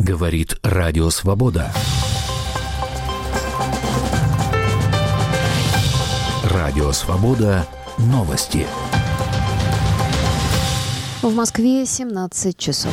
Говорит Радио Свобода. Радио Свобода. Новости. В Москве 17 часов.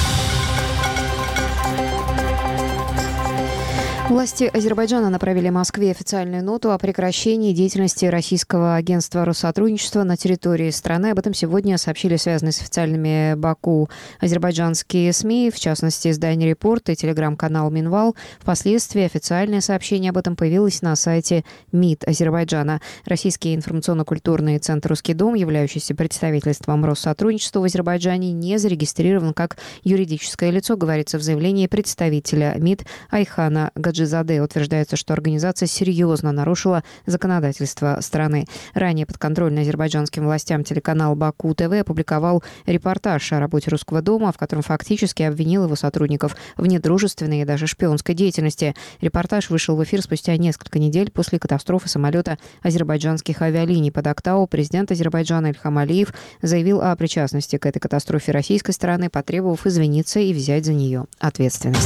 Власти Азербайджана направили Москве официальную ноту о прекращении деятельности российского агентства Россотрудничества на территории страны. Об этом сегодня сообщили связанные с официальными Баку азербайджанские СМИ, в частности, издание «Репорт» и телеграм-канал «Минвал». Впоследствии официальное сообщение об этом появилось на сайте МИД Азербайджана. Российский информационно-культурный центр «Русский дом», являющийся представительством Россотрудничества в Азербайджане, не зарегистрирован как юридическое лицо, говорится в заявлении представителя МИД Айхана Гаджиzaде. Утверждается, что организация серьезно нарушила законодательство страны. Ранее подконтрольный азербайджанским властям телеканал Баку ТВ опубликовал репортаж о работе Русского дома, в котором фактически обвинил его сотрудников в недружественной и даже шпионской деятельности. Репортаж вышел в эфир спустя несколько недель после катастрофы самолета азербайджанских авиалиний под Актау. Президент Азербайджана Ильхам Алиев заявил о причастности к этой катастрофе российской стороны, потребовав извиниться и взять за нее ответственность.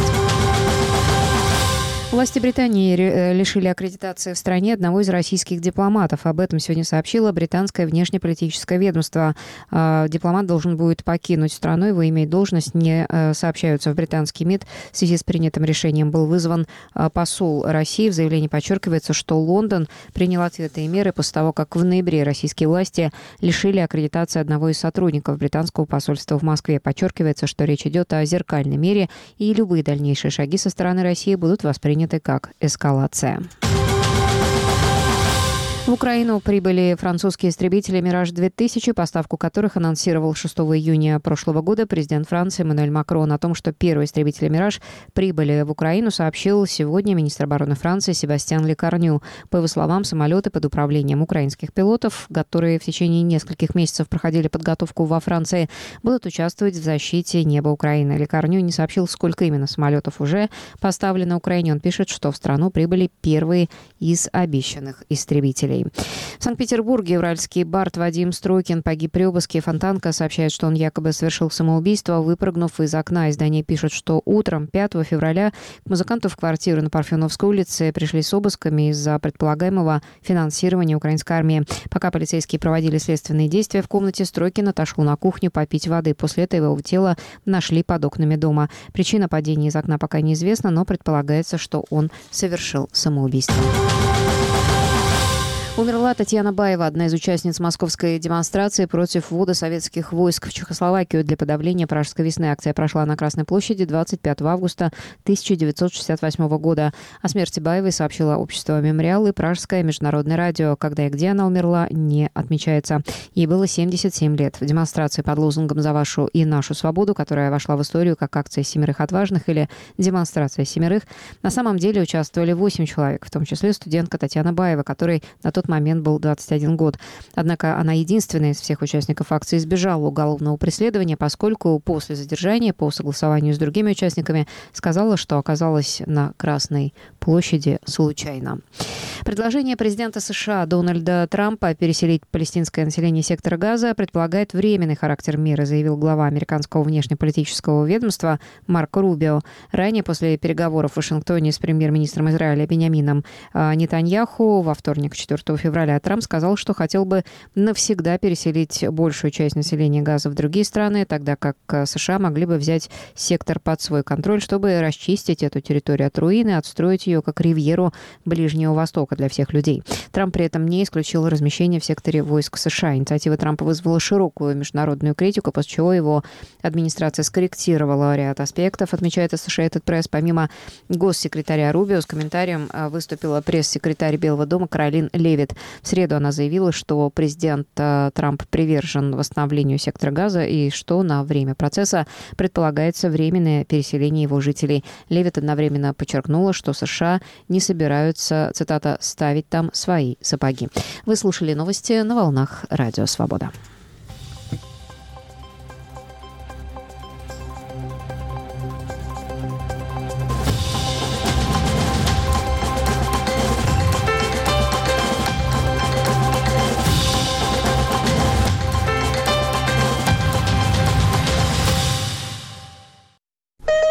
Власти Британии лишили аккредитации в стране одного из российских дипломатов. Об этом сегодня сообщило британское внешнеполитическое ведомство. Дипломат должен будет покинуть страну, его имя и должность не сообщаются в британский МИД. В связи с принятым решением был вызван посол России. В заявлении подчеркивается, что Лондон принял ответные меры после того, как в ноябре российские власти лишили аккредитации одного из сотрудников британского посольства в Москве. Подчеркивается, что речь идет о зеркальной мере, и любые дальнейшие шаги со стороны России будут восприняты как эскалация. В Украину прибыли французские истребители «Мираж-2000», поставку которых анонсировал 6 июня прошлого года президент Франции Эммануэль Макрон. О том, что первые истребители «Мираж» прибыли в Украину, сообщил сегодня министр обороны Франции Себастьян Лекарню. По его словам, самолеты под управлением украинских пилотов, которые в течение нескольких месяцев проходили подготовку во Франции, будут участвовать в защите неба Украины. Лекарню не сообщил, сколько именно самолетов уже поставлено Украине. Он пишет, что в страну прибыли первые из обещанных истребителей. В Санкт-Петербурге уральский бард Вадим Стройкин погиб при обыске. Фонтанка сообщает, что он якобы совершил самоубийство, выпрыгнув из окна. Издание пишет, что утром 5 февраля к музыканту в квартиру на Парфеновской улице пришли с обысками из-за предполагаемого финансирования украинской армии. Пока полицейские проводили следственные действия в комнате, Стройкин отошел на кухню попить воды. После этого его тело нашли под окнами дома. Причина падения из окна пока неизвестна, но предполагается, что он совершил самоубийство. Умерла Татьяна Баева, одна из участниц московской демонстрации против ввода советских войск в Чехословакию для подавления Пражской весны. Акция прошла на Красной площади 25 августа 1968 года. О смерти Баевой сообщило общество «Мемориал» и Пражское международное радио. Когда и где она умерла, не отмечается. Ей было 77 лет. В демонстрации под лозунгом «За вашу и нашу свободу», которая вошла в историю как акция семерых отважных или демонстрация семерых, на самом деле участвовали 8 человек, в том числе студентка Татьяна Баева, которой на тот момент был 21 год. Однако она единственная из всех участников акции избежала уголовного преследования, поскольку после задержания, по согласованию с другими участниками, сказала, что оказалась на Красной площади случайно. Предложение президента США Дональда Трампа переселить палестинское население сектора Газа предполагает временный характер меры, заявил глава американского внешнеполитического ведомства Марко Рубио. Ранее, после переговоров в Вашингтоне с премьер-министром Израиля Биньямином Нетаньяху во вторник, 4 февраля, Трамп сказал, что хотел бы навсегда переселить большую часть населения Газа в другие страны, тогда как США могли бы взять сектор под свой контроль, чтобы расчистить эту территорию от руин и отстроить ее как ривьеру Ближнего Востока для всех людей. Трамп при этом не исключил размещение в секторе войск США. Инициатива Трампа вызвала широкую международную критику, после чего его администрация скорректировала ряд аспектов, отмечает Associated Press. Помимо госсекретаря Рубио с комментарием выступила пресс-секретарь Белого дома Каролин Левит. В среду она заявила, что президент Трамп привержен восстановлению сектора Газа и что на время процесса предполагается временное переселение его жителей. Левит одновременно подчеркнула, что США не собираются, цитата, «ставить там свои сапоги». Вы слушали новости на волнах Радио Свобода.